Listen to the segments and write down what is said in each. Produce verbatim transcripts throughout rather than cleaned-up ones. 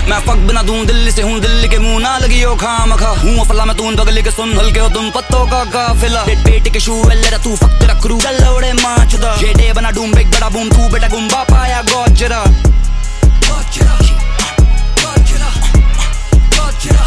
मैं फक बना दूं दिल्ली से हूँ, दिल्ली के मुंह ना लगी हो खाम खा हूँ अफला मैं तू बगली के सुन हल्के हो तुम पत्तों का काफिला पेट के शू एल्लेरा तू फक तेरा क्रू चल ओड़े माच दा ये डे बना डूम बिग बड़ा बूम तू बेटा गुम्बा पाया गोजरा गोजरा गोजरा गोजरा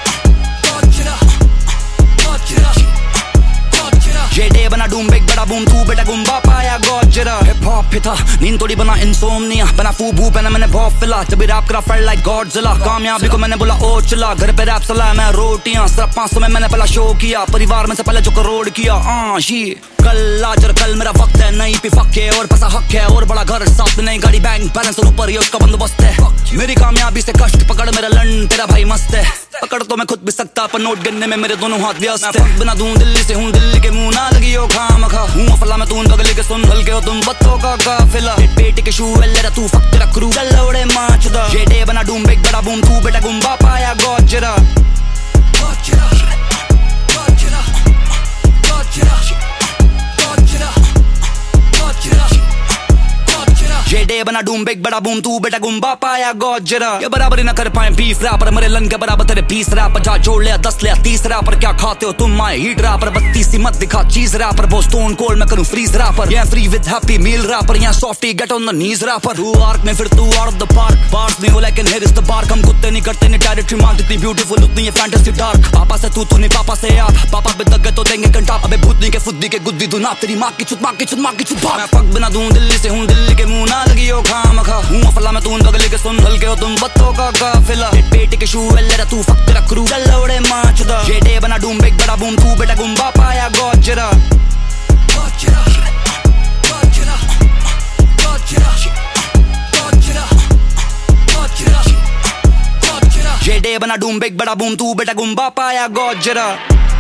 ये डे बना डूम बिग बड़ा बूम तू बेटा गुम्बा पाया गोजरा हिप हॉप पिता नींद थोड़ी बना इंसोमनिया बना फू बू पहना मैंने बहुत फिला जब भी रैप करा फेल लाइक गॉडजिला कामयाबी को मैंने बोला ओ चला घर पे रैप चला मैं रोटियां सिर्फ पाँच सौ में मैंने पहला शो किया परिवार में से पहले जो करोड़ किया आ शी कल आज और कल मेरा वक्त है नहीं पे फक है और पैसा हक है और बड़ा घर साथ नहीं गाड़ी बैंक बैलेंस और ऊपर ये उसका बंदोबस्त है मेरी कामयाबी से कष्ट पकड़ मेरा लन तेरा भाई मस्त है पकड़ तो मैं खुद भी सकता पर नोट गिनने में मेरे दोनों हाथ व्यस्त है बना दूं दिल्ली से हूँ दिल्ली के मुंह ना लगी हो खाम खा हूँ अफला मैं तू बगली के सुन हल्के हो तुम पत्तों का काफिला पेट के शू एल्लेरा तू फक तेरा क्रू चल ओड़े माच दा ये डे बना डूम बिग बड़ा बूम तू बेटा गुम्बा पाया गोजरा गोजरा गोजरा गोजरा ये डे बना डूम बिग बड़ा बूम तू बेटा गुम्बा पाया गोजरा ये बराबरी ना कर पाए बीफ रैपर मेरे लन के बराबर तेरे बीस रैपर जा जोड़ लिया दस लिया तीस रैपर क्या खाते हो तुम माए हीट रैपर बत्तीस ही मत दिखा चीज रैपर वो स्टोन कोल्ड मैं करूं फ्रीज रैपर ये free with happy meal rapper यहाँ softie get on the knees rapper तू आर्क में फिर तू out of the park bars नहीं हो लेकिन हियर इज द बार्क हम कुत्ते नहीं करते नहीं टेरिटरी मान जितनी ब्यूटीफुल उतनी ये फैंटेसी डार्क पापा से तू तू नहीं पापा से आप पापा पे दगे तो देंगे कंटा अबे भूतनी के फुद्दी के गुद्दी तू ना तेरी माँ की चुत माँ की चुत माँ की चुत मैं फक बना दूं दिल्ली से हूँ दिल्ली के मुंह ना लगी हो खाम खा हूँ अफला मैं तू बगली के सुन हल्के हो तुम पत्तों का काफिला पेट के शू एल्लेरा तू फक तेरा क्रू चल ओड़े माच दा ये डे बना डूम बिग बड़ा बूम तू बेटा गुम्बा पाया गोजरा गोजरा गोजरा गोजरा गोजरा गोजरा गोजरा ये डे बना डूम बिग बड़ा बूम तू बेटा गुम्बा पाया गोजरा।